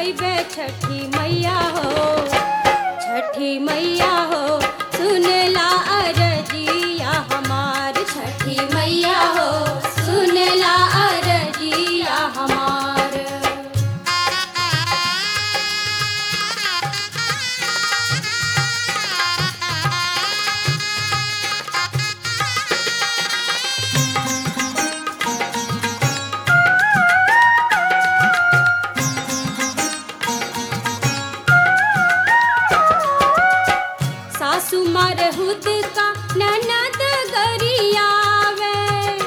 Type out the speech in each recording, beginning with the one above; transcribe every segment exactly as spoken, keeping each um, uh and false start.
चढ़ैबे छठी मैया हो, छठी मैया हो सुनला अरजिया हमार, छठी मैया हो सुनला अरजिया हमार। सासु मार हुद का ननद गरियावे,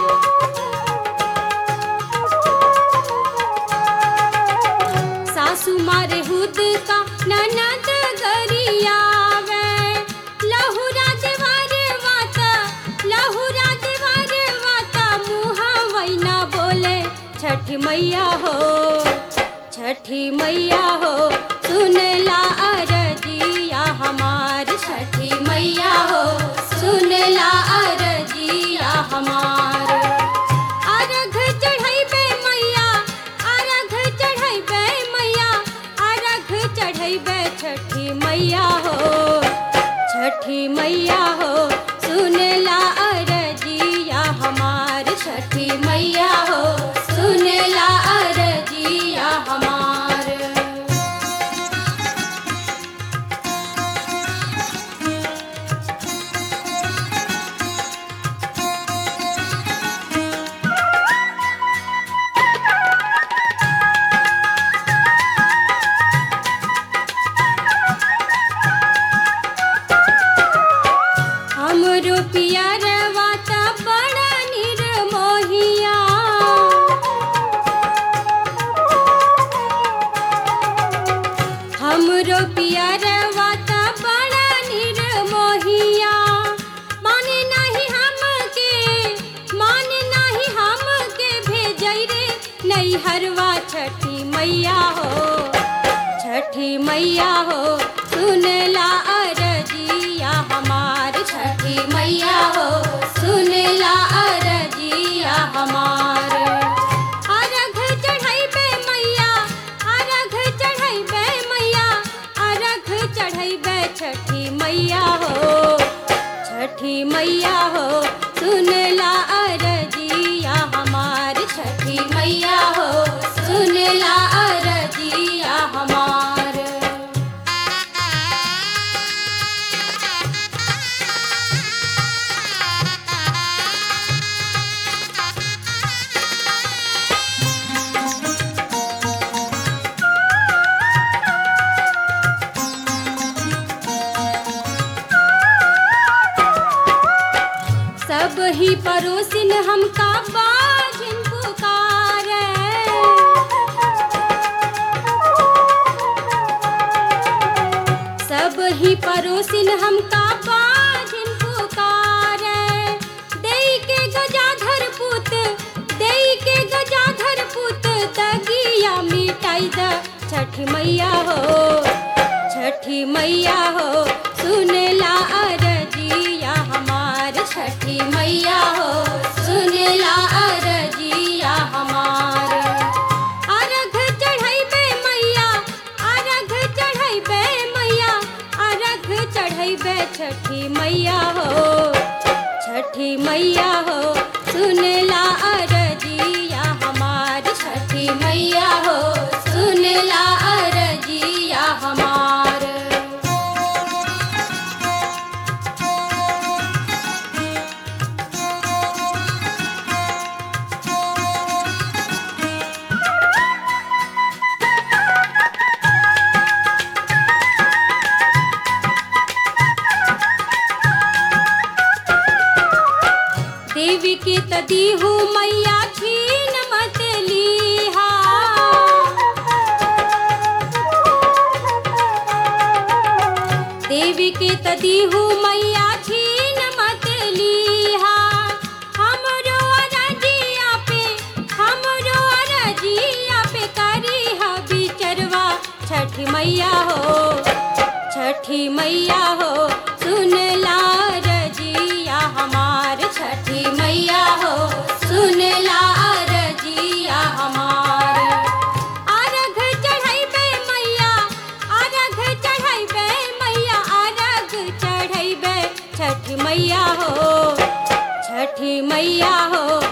सासु मार हुद का ननद गरियावे, लहुरा देवर वाता लहुरा देवर वाता मुहा वैना बोले छठी मैया हो, छठी मैया हो सुनला अरजिया हमार, छठी मैया हो सुनला अरजिया हमार। अर्घ चढ़ैबे मैया, अर्घ चढ़ैबे मैया, अर्घ चढ़ैबे छठी मैया हो, छठी मैया हो सुनला अरजिया हमार, छठी मैया हो सुनला अरजिया हमार। हमरो पियरवा त बड़ा निर्मोहिया, हमरो पियरवा त बड़ा निर्मोहिया, माने नहीं हमके माने नहीं हमके भेजै रे नैहरवा, छठी मैया हो, छठी मैया हो सुनला अरजिया हमार, छठी मैया हो सुनला अरजिया हमार। अर्घ चढ़ैबे मैया, अर्घ चढ़ैबे मैया, अर्घ चढ़ैबे छठी मैया हो, छठी मैया हो सुनला अरजिया हमार, छठी मैया हो सुनला अरजिया हमार। सब ही पड़ोसिन हमका बाझिन पुकारे, सब ही पड़ोसिन हमका बाझिन पुकारे, देई के गजाधर पुत देई के गजाधर पुत तगिया मिटाई द छठी मैया हो, छठी मैया हो सुनला अरजिया हमार, छठी मैया हो सुनला अरजिया हमार। अर्घ चढ़ैबे मैया, अर्घ चढ़ैबे मैया, अर्घ चढ़ैबे छठी मैया हो, छठी मैया हो सुनला अरजिया हमार, छठी मैया हो सुनला अरजिया हमार। देवी के तदीहू मैया छीन मत लीहा, देवी के तदीहू मैया छीन मत लीहा, हमरो अरजिया पे हमरो अरजिया पे करी हा बिचरवा, छठी मैया हो, छठी मैया हो सुनला अरजिया हमार, छठी मैया हो सुनला अरजिया हमार। अर्घ चढ़ैबे छठी मैया हो